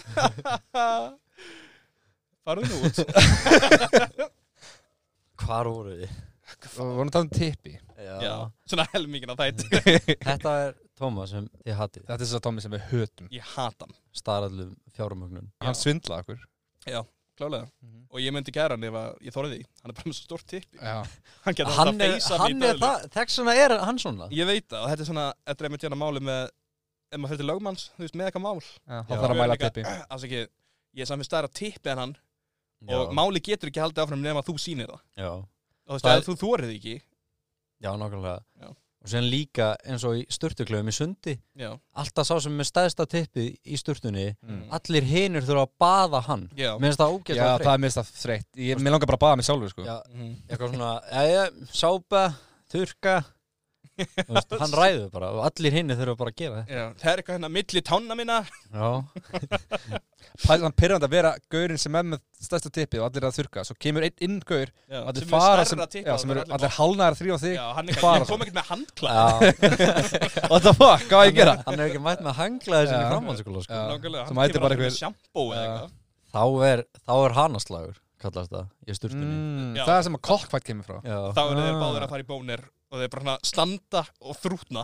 Farðu nú út. Hvar voru þið? Við vorum að tala um tippi. Já, svona helmingin af þætt. Þetta er Tómas sem þið hatið. Þetta er þess að Tómi sem við hötum. Ég hata hann. Starallum fjármögnun. Hann svindlaði okkur. Já, klálega. Og ég myndi gera hann ef ég þorði því. Hann er bara með svo stórt tippi. Já. Hann getur alltaf að feysa mig í döðlu. Þess vegna er hann svona. Ég veit það, og þetta er svona, þetta er einmitt hérna máli með, ef maður fyrir til lögmanns, þú veist, með eitthvað mál. Já, þá þarf að mæla tippi. Alls ekki, ég er samt stærra tippi en hann, og máli getur ekki haldið áfram nema þú sýnir það. Já. Og þú veist, ef þú þorið ekki. Já, nákvæmlega. Já. Og sen líka eins og í sturtuklöfum í sundi. Já. Alltaf sá sem með stæðsta tippið í sturtunni, allir hinir þurfa að baða hann. Já. Mér finnst það ógeðslega þreytt. Já, það er mér finnst það þreytt. Mér langar bara að baða mig sjálfur, sko. Já, eitthvað svona, sápa, þurrka. Veist, hann ræður bara og allir hinni þurfa bara að gera það. Já, það er eitthvað hérna milli tánna minna. Já. Þannig pyrrandi að vera gaurinn sem með stærsta tippið og allir að þurka. Svo kemur einn inn gaur og allir fara sem eru allir hálnaðar þrjá þig. Já, hann er ekki, ég kom ekkert með handklæði. What the fuck, hvað var ég að gera? Hann er ekki mætt með handklæði sinni framhaldsskóla, sko. Nákvæmlega, hann kemur bara með sjampó eða eitthvað. Þá er hanaslagur, kallast það, í sturtunni. Það er sem að kokkvætt kemur frá. Þá eru þeir báðir að fara í bónir og þeir bara standa og þrútna.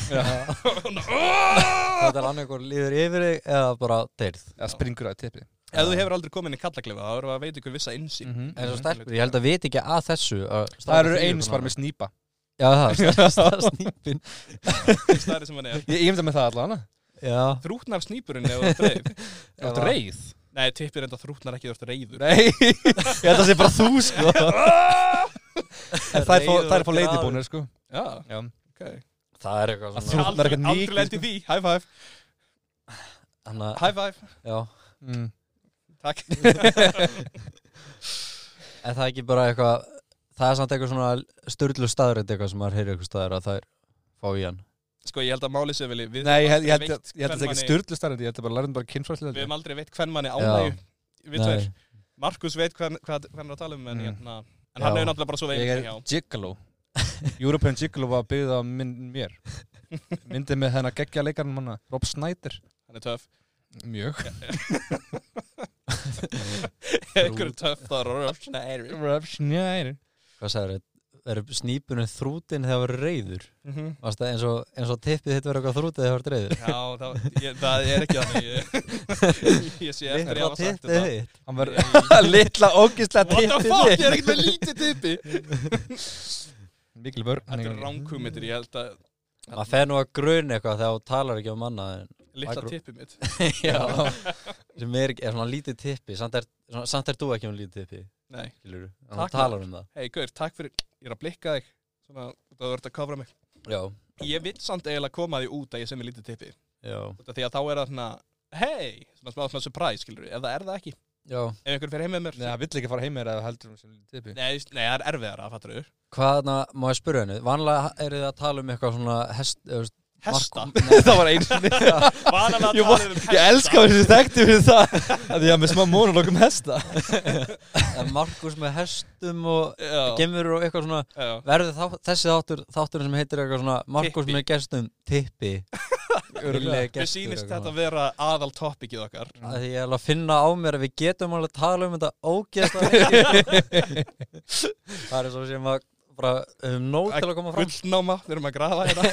Það er annað ykkur líður yfir þig eða bara deyrð. Eða springur á tippið. Ef þú hefur aldrei komið inn í kallaklefa, þá erum við að veita ykkur vissa innsýn. En svo stelpur, ég held að veit ekki að þessu. Það eru eins bara með snýpa. Já, það er snýpin. Stærri sem hann er. Ég ymda með það allavega. Já. Þrútnar snýpurinn ef þú reið. Ef þú reið? Nei, tippir enda þrútnar ekki ef þú reiður. Nei, ég held að það sé bara þú, sko. Það er fá leitibónir, sko. Já, ok. Það er eitthvað svona. Það er eitthvað aldrei lendi því, high five. High five. Já. Takk. En það er ekki bara eitthvað, það er samt eitthvað svona sturlu staðrætt eitthvað sem maður heyrir eitthvað staðar að það er fá í hann. Sko, ég held að máli sé vel í. Nei, ég held að það er ekki sturlu staðrætt, ég held að bara lærðum bara kynfræðslega. Við hefum aldrei veit hvern manni ánægju. Við tveir. Markus veit hvern er að tala um, en hann hefur náttúrulega bara svo veginn. Ég er Gigolo. European Gigolo var byggð á mér. Myndið með þennan geggja leikarinn manna, Rob Schneider. Hann er töff. Mjög. Einhver er töff það, Rob Schneider. Hvað sagður þið? Verður snýpunum þrútin þegar það verður reiður? Varst það eins og tippið þitt verður eitthvað þrútið þegar það verður reiður? Já, það er ekki þannig. Ég sé eftir ég hafa sagt þetta. Hann verður litla ógeðslega tippið þitt. What the fuck, ég er ekkert með lítið tippi. Mikil vörn. Þetta er ránkúmitur, ég held að... Það fer nú að gruna eitthvað þegar þú talar ekki um annað en... Litla tippið mitt. Já, sem er svona lítið tippi. Samt er þú ekki um lítið tippi. Nei. Þannig að talar um það. Hei, Gaur, takk fyrir, ég er að blikka þig. Svona, þú verður að kofra mig. Já. Ég vill samt eiginlega koma því út að ég sem er lítið tippi. Já. Því að þá er það svona, hei, svona smá surprise, skilur við, ef það er það ekki. Já. Ef einhver fer heim með mér. Nei, það vill ekki fara heim með þér eða heldur sem lítið tippi. Nei, það er erfiðara, fattur þú? Hvað, má ég spyrja henni? Vanlega eru þið að tala um eitthvað svona Hesta? Það var eins og ég elska þessi þekkti fyrir það að ég haf með smá monolog hesta. Markus með hestum og gemur og eitthvað svona. Verður þessi þáttur sem heitir eitthvað svona Markus með gestum tippi. Við sýnist þetta að vera aðal topikið okkar. Því ég er alveg að finna á mér að við getum alveg að tala um þetta ógeðslega. Það er svo sem að bara nóg til að koma fram. Gullnáma, við erum að grafa hérna.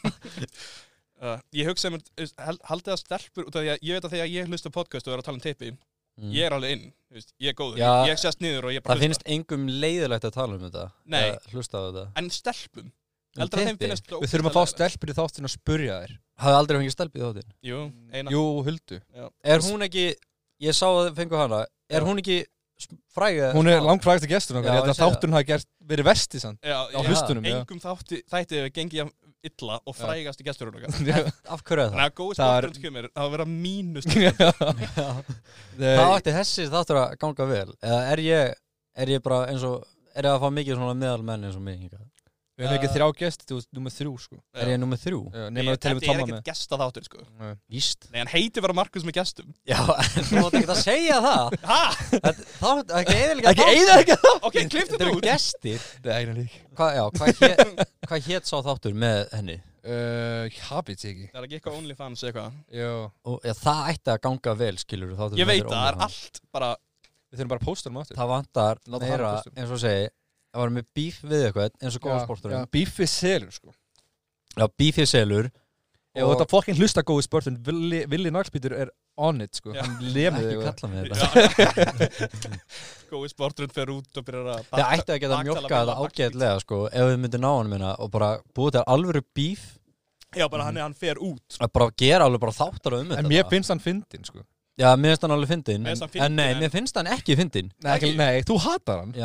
Ég hugsa haldið að stelpur út af því að ég veit að þegar ég hlusta podcast og er að tala um tippi, ég er alveg inn, ég er góður, ég sést niður og ég bara hlusta. Það finnst engum leiðilegt að tala um þetta. Nei, hlusta á þetta. En stelpum heldur að þeim finnst við þurfum að fá stelpur í þáttinn að spurja þér. Hafði aldrei fengið stelpu í þáttinn? Jú, eina. Jú, Huldu. Er hún ekki, ég sá að þið fengu hana, er hún ekki fræg? Hún er langfrægast að gestur okkar. Ég held að þátturinn hafi verið versti samt á hlustunum. Engum þætti hefur gengið illa og frægast í gestur okkar. Af hverju er það? Þannig að góð spotturinn kemur að vera mínust. Það átti þessi þáttur að ganga vel. Eða er ég bara eins og, er ég að fá mikið svona meðalmenn eins og mig hingað? Við hefum ekki 3 gesti, þú veist, númer 3, sko. Er ég númer 3? Nei, þetta er ekkert gesta þáttur, sko. Víst. Nei, hann heitir bara Markus með gestum. Já, þú mátt ekki að segja það. Hæ? Ekki eyðileggja það. Ok, klipptu þetta út. Gestir. Nei, lík. Hvað hét sá þáttur með henni? Habits ekki. Það er ekki eitthvað OnlyFans eitthvað. Jú. Það ætti að ganga vel, skilur þú. Ég veit, það er allt bara... Við þurfum bara að pósta um aftur. Það vantar meira, eins og segi. Það var með bíf við eitthvað eins og góðsporturinn. Já, bíf við selur, sko. Já, bíf við selur. Ef þú ert að fokkin hlusta góði spörtun, Willi Naglbítur on it, sko. Hann lemur þig. Ekki kalla mig þetta. Góði sporturinn fer út og byrjar að Það ætti að geta mjólka þetta ágætlega, sko, ef við myndum ná hann minna og bara búið til alvöru bíf. Já, bara hann fer út. Að bara gera alveg bara þáttar þetta. En mér finnst hann fyndin, sko. Já, mér finnst hann alveg fyndin. En nei, mér finnst hann ekki fyndin. Nei, þú hatar hann.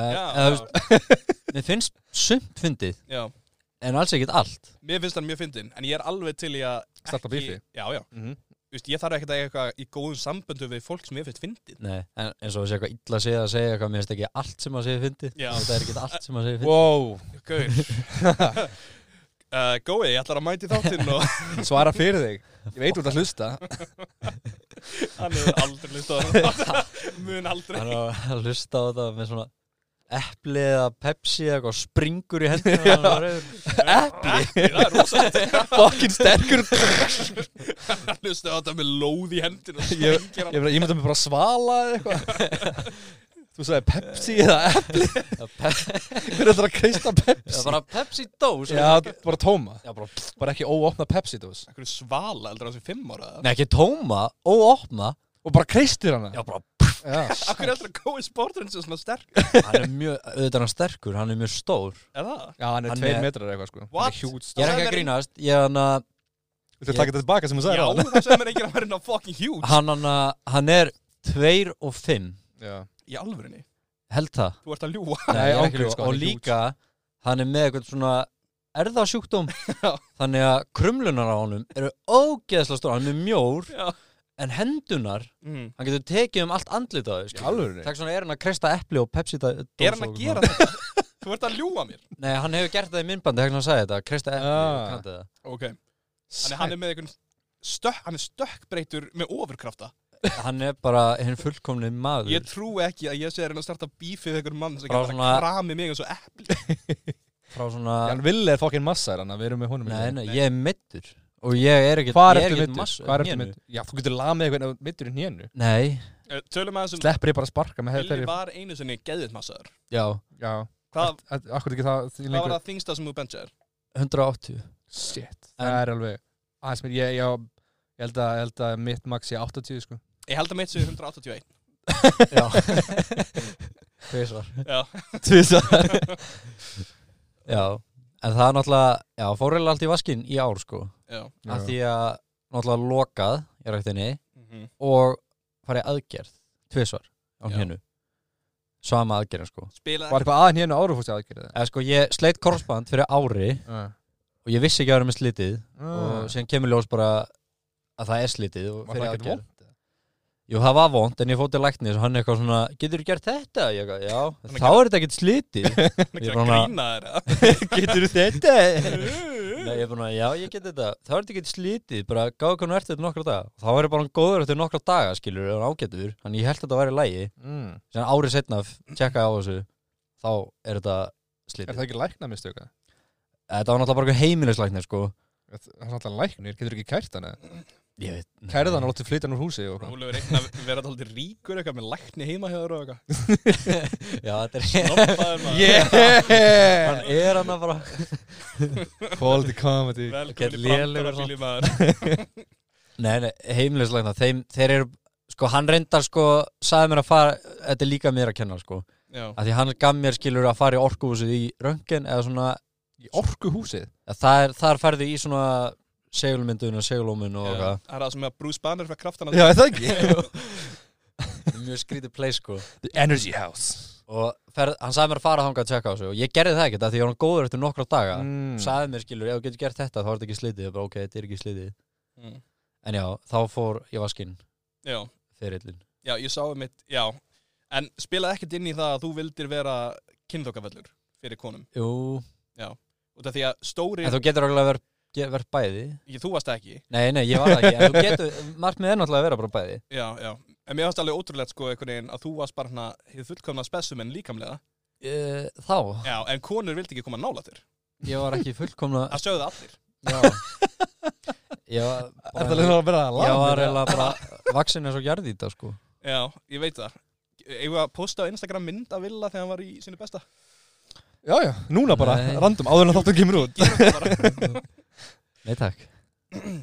Mér finnst sumt fyndið. Já. En alls ekkert allt. Mér finnst hann mjög fyndin, en ég alveg til í að starta bífi. Já. Ég þarf ekkert að eitthvað í góðum samböndu við fólk sem ég finnst fyndið. Nei, en eins og sé eitthvað illa að segja eitthvað, mér finnst ekki allt sem að segja fyndið. Það ekkert allt sem að segja fyndið. Wow. Gaur. Gói, ég ætlar að mæti þáttinn og svara fyrir þig. Ég veit út að hlusta. Hann hefur aldrei hlustað á þetta. Mun aldrei. Hann hefur að hlusta á þetta með svona epli eða Pepsi eða eitthvað springur í hendina. Epli? Það rosalega. Fokkin sterkur. Hann hlusta á þetta með lóð í hendina. Ég myndi mig bara svala eða eitthvað. Þú sagði Pepsi eða epli. Hver er þetta að kreista Pepsi? Það bara Pepsi dós. Já, bara tóma. Já, bara ekki óopna Pepsi dós. Ekkur svala, heldur það sem 5 ára? Nei, ekki tóma, óopna. Og bara kreistir hana. Já, bara Akkur heldur að góði sporturinn sem svona sterk? Hann er mjög, auðvitað hann sterkur, hann er mjög stór. Er það? Já, hann er 2 metrar eitthvað, sko. What? Ég er ekki að grínast, Þú ætlar að taka þetta tilbaka sem þú sagði. Já, það sem er ekki að vera fucking huge. Hann er 2 og 5. Já. Í alvörinni? Held það. Þú ert að ljúga. Nei, ég er ekki að ljúga. Og líka, hann er með eitthvað svona erfðasjúkdóm. Þannig að krumlunar á honum eru ógeðslega stór. Hann er mjór, en hendunar, hann getur tekið allt andlit á þau. Í alvörinni? Takk svona hann að kreista epli og Pepsi dós. Er hann að gera þetta? Þú ert að ljúga mér. Nei, hann hefur gert það í myndbandi, þegar hann sagði þetta. Kreista epli og kannti það. Ok. Þannig hann er með einhvern hann er stökkbreytur með ofurkrafta. Hann er bara hinn fullkomni maður. Ég trúi ekki að ég sé að starta bífið einhver mann sem getur að krami mig eins og epli. Frá svona Hann Willi er fokkin massar, hann að við erum með honum. Nei, ég er middur. Og ég er ekki Hvað er middur? Já, þú getur lamið eitthvað middur í hnénu. Nei. Tölum aðeins sleppur ég bara að sparka með Willi var einu sinni geðvitt massaður. Já. Akkur ekki það. Hvað var það þingsta sem þú benchaðir? 180. Shit. Það er alveg aðeins mér, ég held að mitt max er 80, sko. Ég held að mitt sé 181. Já. Tvisvar. Já. Tvisvar. Já. En það er náttúrulega, já, fór allt í vaskinn í ár, sko. Já. Af því að náttúrulega lokað í ræktinni og farið aðgerð tvisvar á hnénu. Sama aðgerðin, sko. Var eitthvað að hnénu áru fórst aðgerðið? Eða sko, ég sleitt korsband fyrir ári og ég vissi ekki að vera með slitið og síðan kemur ljós bara að það er slitið og fyrir aðgerð. Jú, það var vont, en ég fór til læknis og hann eitthvað svona, getur þú gert þetta? Ég eitthvað, já, þá er þetta ekkert slitið. Ég er að grína þér. Getur þú þetta? Nei, ég er bara, já, ég get þetta. Þá er þetta ekkert slitið, bara gáðu hvernig ertu þetta nokkra daga. Þá er ég bara góður eftir nokkra daga, skilur, og ágætur. Þannig ég held að þetta væri í lagi. Síðan árið setna tjekka á þessu, þá er þetta slitið. Er það ekki læknamistöka? Þetta var náttúrulega bara heimilislæknir, sko. Það er náttúrulega læknir, getur ekki kært hana? Ég veit. Kærið hann og látið flytja hann úr húsi og Óli verið eitthvað að vera alltaf ríkur eitthvað með lækni heima hjá þér og eitthvað. Já, þetta er snoppaður maður. Hann er hann að bara quality comedy. Velkomin í brandarafíli maður. Nei, heimilislækna, þeir eru, sko, hann reyndar, sko, sagði mér að fara, þetta er líka mér að kenna, sko. Já. Af því hann gaf mér, skilur, að fara í orkuhúsið í röntgen eða svona. Í orkuhúsið? Þar færði í svona segulmyndun og segulómun og eitthvað. Það er það sem að Bruce Banner fekk kraftana. Já, er það ekki? Það er mjög skrítið place, sko. The Energy House. Og hann sagði mér að fara þangað að tjekka á sig og ég gerði það ekkert af því ég var góður eftir nokkra daga. Sagði mér, skilur, ef þú getur gert þetta þá er þetta ekki slitið. Ég bara, ok, þetta er ekki slitið. En já, þá fór ég vaskinn. Já. Ferillinn. Já, ég sá mitt, já. En spilaði ekkert inn í það að þú vildir vera kynþokkavellur fyrir konum? Jú. Já. Út af því að stóri... En þú getur alveg verið bæði. Þú varst ekki. Nei, ég var það ekki. En þú getur, markmið er náttúrulega að vera bara bæði. Já. En mér fannst alveg ótrúlegt, sko, einhvern veginn að þú varst bara hérna hið fullkomna spessumenn líkamlega. Þá? Já, en konur vildi ekki koma nála þér. Ég var ekki fullkomna... Það sögðu allir. Já. Ég var eiginlega bara vaksin eins og jarðýta, sko. Já, ég veit það. Eigum við að posta á Instagram mynd af Villa þegar hann var í sínu besta? Já, núna bara, random, áður en þáttu kemur út. Nei, takk.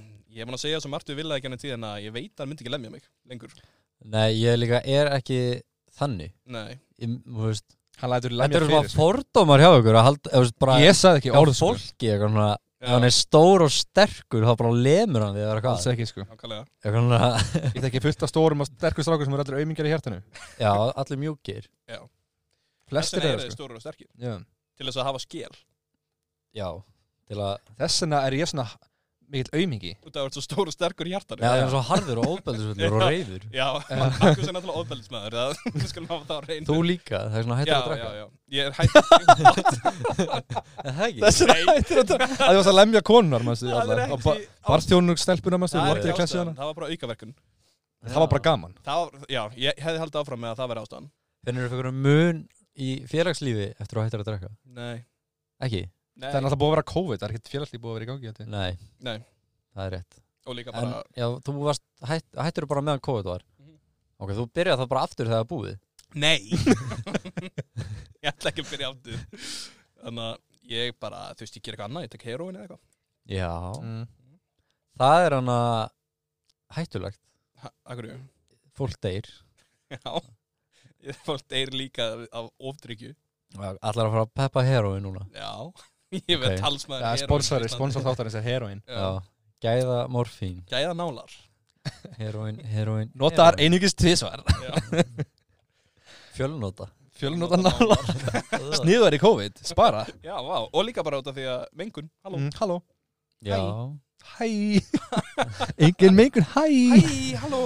búin að segja svo margt við vilja ekki hann í tíðin að ég veit að hann myndi ekki lemja mig lengur. Nei, ég líka ekki þannig. Nei. Þú veist, hann lætur þetta lemja eru fyrir svona fordómar hjá ykkur að halda, bara ég sagði ekki orð sko. Fólki eitthvað svona, ef hann er stór og sterkur þá bara lemur hann því að vera alls ekki sko. Ég þekki fullt af stórum og sterkur strákur sem eru allir aumingjar í hjartanu. Já, allir mjúkir. Já. Flestir eru sko. Stórir og sterkir. Já. Til þess að hafa skel. Já, til að þess vegna ég svona mikill aumingi. Út af að vera svo stór og sterkur í hjartanu. Já, það er svo harður og ofbeldisfullur og reiður. Já, Markus er náttúrulega ofbeldismæður. Við skulum hafa það á hreinu. Þú líka, það er svona hættur að drekka. Já. Ég er hættur að drekka. Það ekki? Þess vegna hættur að drekka. Það var að lemja konunar, maður. Barþjónungsstelpuna, maður. Það var bara aukaverkun. Það var bara gaman. Já, ég hefði haldið áfram með að það væri ástæðan. Finnur þú fyrir mun í félagslífi eftir að hættur að drekka? Nei. Ekki? Það er náttúrulega búið að vera COVID, það er ekkert félagslíf búið að vera í gangi. Nei. Það er rétt. Og líka bara... Já, þú varst, hættur bara meðan COVID var. Ok, þú byrjaði það bara aftur þegar það búið. Nei. Ég ætla ekki að byrja aftur. Þannig að ég bara, þú veist, ég ger eitthvað annað, ég tek heroin eða eitthvað. Já. Það er hana hættulegt. Akkurju? Fólk deyr. Já. Fólk deyr líka af ofdrykkju. Allar að fara að peppa heroin núna. Já. Ég veit talsmaður heroin. Sponsor þáttarins er heroin. Já. Gæða morfín. Gæða nálar. Heroin. Notar einungis tvisvar. Fjölnota nálar. Sniðar í COVID. Spara. Já, vá. Og líka bara út af því að mengun. Halló. Halló. Já. Hæ. Engin mengun. Hæ. Halló.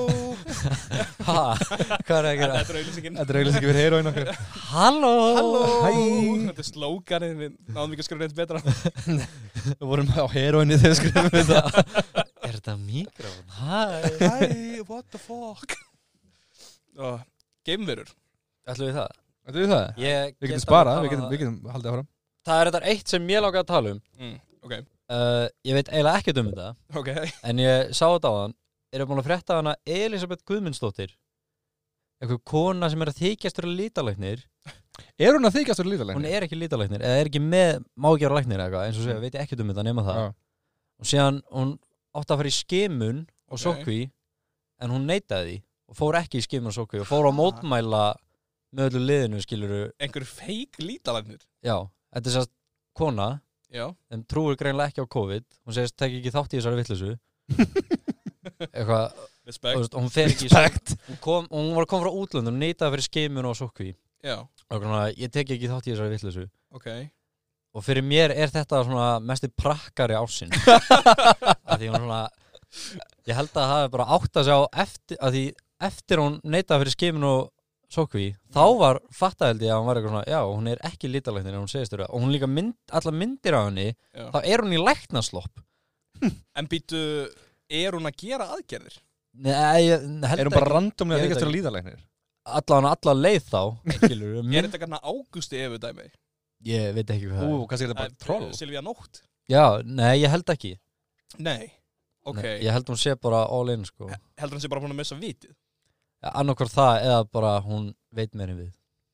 Hvað er að gera? Þetta er auglýsingin. Þetta er auglýsingin fyrir heroin okkur. Halló. Hæ. Þetta er slóganið, við náðum ekki að skrifa neitt betra. Við vorum á heroinni þegar við skrifum þetta. Er þetta mikrofón? Hæ, what the fuck? Geimverur. Ætlum við það? Ætlum við það? Við getum sparað, við getum haldið áfram. Það er þetta eitt sem ég langaði að tala um. Ok. Ég veit eiginlega ekkert um þetta. Ok. En ég sá þetta á hann. Eru búin að frétta hana Elisabeth Guðmundsdóttir. Eitthvað kona sem er að þykjast vera lítalæknir. Er hún að þykjast vera lítalæknir? Hún er ekki lítalæknir, eða er ekki með mágjara læknir eða eitthvað, eins og segja, veit ég ekkert um þetta nema það. Og síðan hún átti að fara í skimun og sókví, en hún neitaði því og fór ekki í skimun og sókví og fór að mótmæla með öllu liðinu, skiluru. Einhver feik lítalæknir? Já, þetta er sérst kona, en trúir greinlega ekki á COVID. Hún segist, tek ekki þátt í þessari vitleysu. Eitthvað, hún fer ekki hún var að koma frá útlöndum, hún neitaði fyrir skimun og sókví. Já. Og ég tek ekki þátt í þessari vitleysu. Ok. Og fyrir mér er þetta svona mesti prakkari ársins. Því hún svona, ég held að það hafi bara átt að sjá eftir hún neitaði fyrir skimun og sókví, þá var fattaði að hún var eitthvað svona, já, hún er ekki lítalæknir en hún segist þér og hún líka allar myndir af henni, þá er hún í læknaslopp. En býtu, er hún að gera aðgerðir? Nei, ég held ekki. Er hún bara randomlega að þykjast vera lítalæknir? Alla leið þá. Er þetta kannar Ágústi Evu dæmi? Ég veit ekki hvað. Kannski er þetta bara troll. Silvía Nótt? Já, nei, ég held ekki. Nei, ok. Nei, ég held hún sé bara all in, sko. Heldur hún sé bara hún að missa vitið? Annarkvort það, eða bara hún veit meira en við.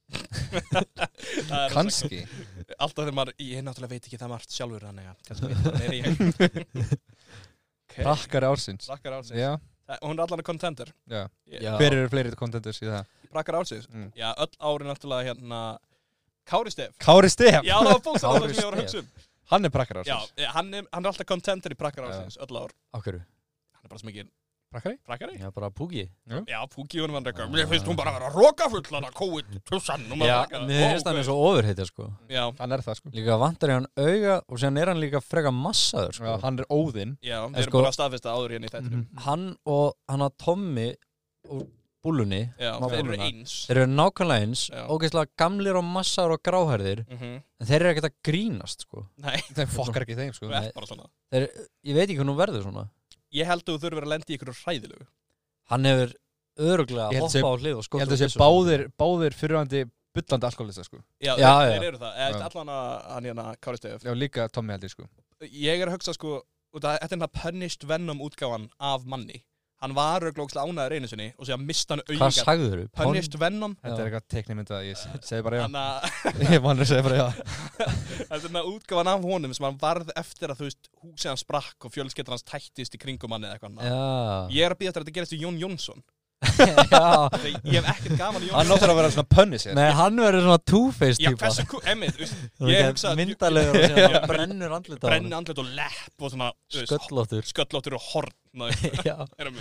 Kannski. Alltaf þegar maður, ég náttúrulega veit ekki það margt sjálfur, þannig að kannski veit það meira ég. Prakkari ársins. Prakkari ársins. Já. Hún er allan að contender. Já. Hver eru fleiri contenders í það? Prakkari ársins. Já, öll ári náttúrulega hérna Kári Stef. Kári Stef? Já, það var bókstaflega það sem ég var að hugsa um. Hann er prakkari ársins. Já, hann er alltaf contender í prakkari ársins, öll ár. Á hverju? Hann er bara sem ekki Prakkari? Já, bara Púki. Já, Púki hún var eitthvað. Mér finnst hún bara að vera rokafull hana COVID-tussan. Já, mér finnst hann eins og ofurheitja, sko. Já. Hann er það, sko. Líka vantar í hann auga og síðan er hann líka freka massaður, sko. Já, hann er Óðinn. Já, við erum bara að staðfesta áður hérna í þættinum. Hann og hann að Tommi úr búlunni. Já, þeir eru eins. Þeir eru nákvæmlega eins, ógeðslega gamlir og massaður og gráhærðir, en þeir eru ekkert að grínast, sko. Nei. Þeir fokkar ekki þeim, sko. Það er bara svona. Ég veit ekki hvernig hún verður svona. Ég held að þú þurfur að lenda í ykkur hræðilegu. Hann hefur öruglega hoppað á hlið og skotið. Ég held að þessi báðir fyrirvændi bullandi alkoholista, sko. Já, þeir eru það. Allan hann hérna Kári Stef. Já, líka Tommi held ég, sko. Ég er að hugsa, sko, þetta er hérna Punished Venom útgáfan af manni. hann var örugglega ánægður einu sinni og síðan mista hann auga. Hvað sagður þú? Punished Venom. Þetta eitthvað teiknimynda, ég segi bara já. Þannig Ég vanur að segja bara já. Þetta útgáfan af honum sem hann varð eftir að, húsið hans sprakk og fjölskyldan hans tættist í kringum hann eða eitthvað. Já. Ég að bíða eftir að þetta gerist í Jón Jónsson. Já. Ég hef ekkert gaman í Jón Hann náttur að vera svona Punisher. Nei, hann verður svona two-face Já, típa. hversu Emmett, ég hugsa Myndalegur og síðan brennur andlit á hann. brenni andlit og lepp og svona Sköllóttur. og horn Já.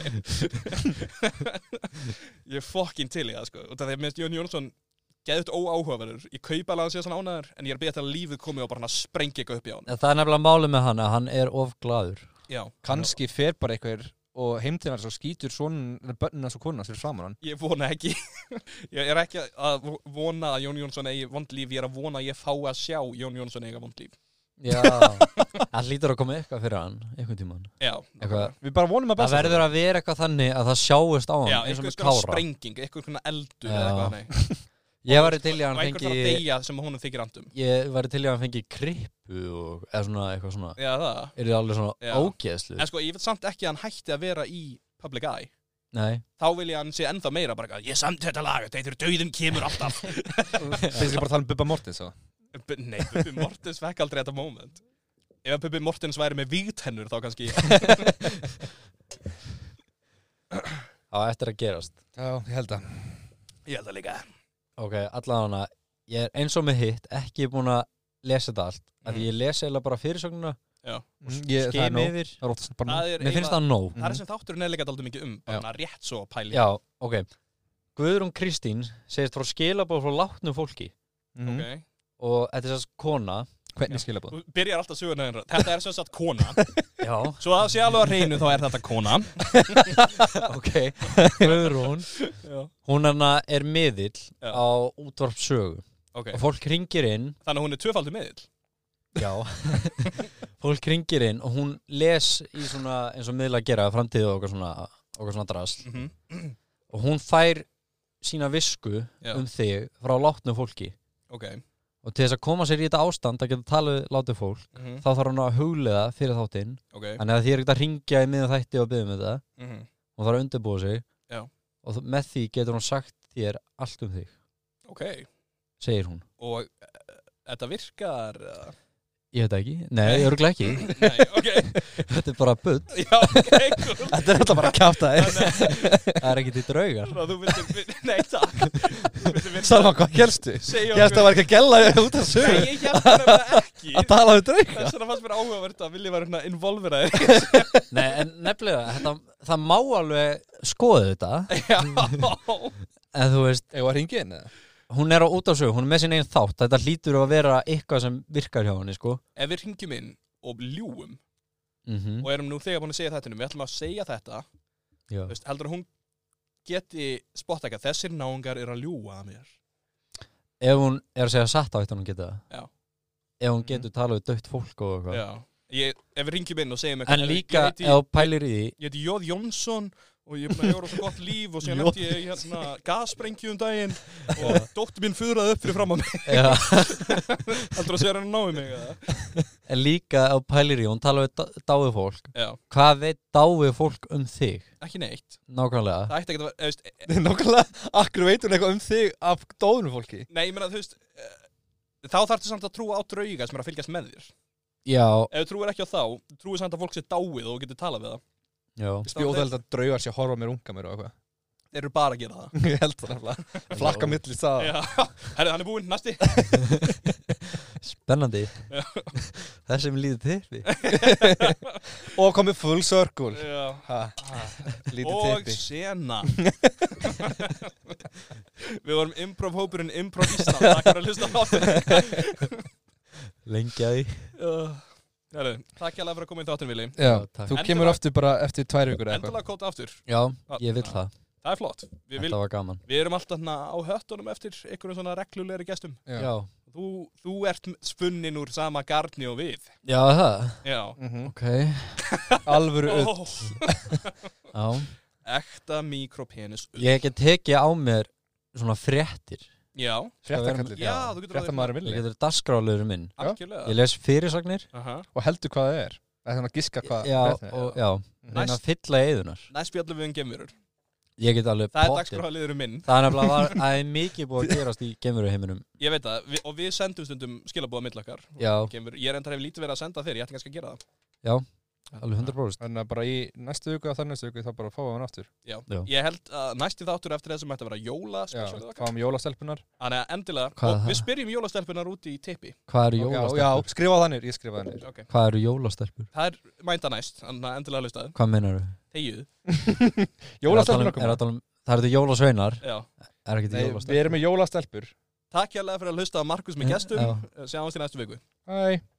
Ég fokkin til í það sko og það er minnst Jón Jónsson geðut óáhugaverður ég kaupa alveg að sé svona ánæður en ég er beðið að lífið komi og bara hann sprengi eitthvað upp í hann Það er nefnilega málið með hann að hann er of glaður. Já. Kannski fer bara einhver og heimtíðan svo skýtur svona bönnuna svo konuna sér framan hann. Ég vona ekki Ég er ekki að vona að Jón Jónsson eigi vond líf ég er að vona að ég fái að sjá Jón Jónsson eiga vond líf Já. Það hlýtur að koma eitthvað fyrir hann einhvern tímann. Já. Við bara vonum að Það verður að vera eitthvað þannig að það sjáist á hann Já, eins og með eitthvað Kára. sprenging, eitthvað eldur Já. eða eitthvað nei. Ég væri til í að hann Og einhver þarf að fengi deyja sem honum þykir andum Ég væri til í að hann fengi krippu og eða svona eitthvað svona. Já, það Er þið alveg Já. svona ógeðslu? En sko, ég veit samt ekki að hann hætti að vera í public eye Nei. Þá vil ég að hann sé ennþá meira bara eitthvað, ég samt þetta lag, þetta dauðin kemur alltaf Þeir skal bara tala Bubba Mortens þá. Nei, Bubbi Mortens fekk aldrei þetta moment Ef að Bubbi Mortens væri með vígtennur þá kannski Á eftir að gerast. Já, ég held að. Ég held það líka Ok, allavega ég er eins og með hitt ekki búin að lesa þetta allt af því ég lesi eiginlega bara fyrirsögnuna Já. Það er skeim nóg. yfir. Það er oftast bara nóg. Það er Mér finnst það nóg. Það er sem þátturinn er líka dálítið mikið bara rétt svo pæli Já, ok. Guðrún Kristín segist frá skilabóð frá látnu fólki Ok og þetta er þess kona. Hvernig skilabóð? Þú byrjar alltaf söguna þín Þetta er sem sagt kona Já. Svo að sé alveg að hreinu þá er þetta kona Ok, Guðrún Já. hún er miðill Já. á útvarpssögu Ok og fólk hringir inn. Þannig að hún er tvöfaldur miðill Já. Fólk hringir inn og hún les í svona eins og miðla gera framtíð og okkar svona drasl og hún fær sína visku Já. þig frá látnu fólki Ok og til þess að koma sér í þetta ástand að geta talið látið fólk þá þarf hún að hugleiða fyrir þáttinn Ok þannig að því er ekkert að hringja í miðan þætti og byggja um þetta hún þarf að undirbúa sig Já. og með því getur hún sagt þér allt um þig Ok segir hún. Og þetta virkar Ég veit ekki, nei, örugglega ekki. Nei, ok Þetta er bara bull. Já, ok, cool Þetta er alltaf bara að kjáta þér. Það er ekki til draugar. Þú vildi, nei takk Salman, hvað helstu? Segja Ég held að var ekki að gella út af sögu. Nei, ég held það ekki Að tala um drauga. Þess vegna fannst mér áhugavert að vilja vera involveraðir Nei, en nefnilega, það má alveg skoða þetta. Já En þú veist, Ég var hringið inn eða? hún er á út af sögu, hún er með sin einn þátt. Þetta hlýtur að vera eitthvað sem virkar hjá henni, sko. Ef við hringjum inn og ljúum Og og erum nú þegar búin að segja þetta við ætlum að segja þetta já. Veist, heldur að hún geti spotta ekki að þessir náungar eru að ljúga að mér Ef hún er að segja satt á þetta, hún geta það. Já. Ef hún getur talað við dautt fólk og eitthvað. Já Ef við hringjum inn og segjum En líka, ef þú pælir í því. Ég heiti Jóð Jónsson og ég er búin að eiga svo gott líf og síðan eftir ég hérna gassprengju daginn og dóttir mín fuðraði upp fyrir fram á mig Já. Heldur að segja hann að náðu mig eða? En líka, ef þú pælir í því, hún talar við dáið fólk. Já. Hvað veit dáið fólk um þig? Ekki neitt Nákvæmlega. Það ætti ekki að vera, Nákvæmlega, akkur veitur eitthvað um þig af dóðinu fólki? Nei, ég meina, þú veist þá þarftu samt að trúa á drauga sem er að fylgjast með þér Já. Ef þú trúir ekki á þá, trúir samt að fólk sé dáið og þú getur talað við það Já. Spjóðhald að draugar sé að horfa mér unga mér og eitthvað. Þeir eru bara að gera það Ég held það nefnilega. Flakka milli staða. Já, herri, hann er búinn, næsti Spennandi. Það sem líður til því. Og komið full circle. Já. Lítið Og tippi. sena Við vorum improv-hópurinn Improv Ísland Takk fyrir að hlusta á þáttunum Lengi að því. Herri, takk hjá fyrir að koma í þáttun, Vili Já, takk. þú kemur aftur bara eftir 2 vikur eða eitthvað. Endilega kóta aftur Já, ég vil það. Það er flott Þetta var gaman. Við erum alltaf á höttunum eftir einhverjum svona reglulegri gestum Já. Þú ert spunnin úr sama garni og við Já, það. Já Ok. Alvöru ull. Já. Ekta mikropenis Ég get tekið á mér svona fréttir. Já Fréttakallið. Já, þú getur Fréttamaður Ég villi. getur dagskráliður minn. Algjörlega Ég les fyrirsagnir. Og heldur hvað það er. Það er þannig að giska hvað Já, fréttin er. og, já. reyna að fylla eyðunar. Næst spjallum við geimverur. Ég get alveg það er dagskrárliðurinn minn. Það er nefnilega það er mikið búið að gerast í geimveruheiminum. Ég veit það, og við sendum stundum skilaboð á milli okkar. Já. Ég reyndar hef lítið verið að senda þér, ég ætti kannski að gera það. Já, alveg 100%. Þannig að bara í næstu viku og þar næstu viku þá bara fáum við hann aftur. Já. Ég held að næsti þáttur eftir þessum ætti að vera jólaspecialið okkar. Já, fáum jólastelpunar. Þannig að endilega, og við spyrjum jólastelpunar út í tippi. Hvað eru jólastelpur? Já, skrifa það niður, ég skrifa það niður. Okay. Hvað eru jólastelpur? Það er mænda næst, þannig að endilega hlustaðu. Hvað meinarðu? Þegiðu. Jólastelpunar koma. Það eru þetta jólasveinar. Já. Er ekki þetta jólastelpur? Við erum með jólastelpur. Takk hérlega fyrir að hlusta á Markus með gestum. Sjáumst í næstu viku. Bye.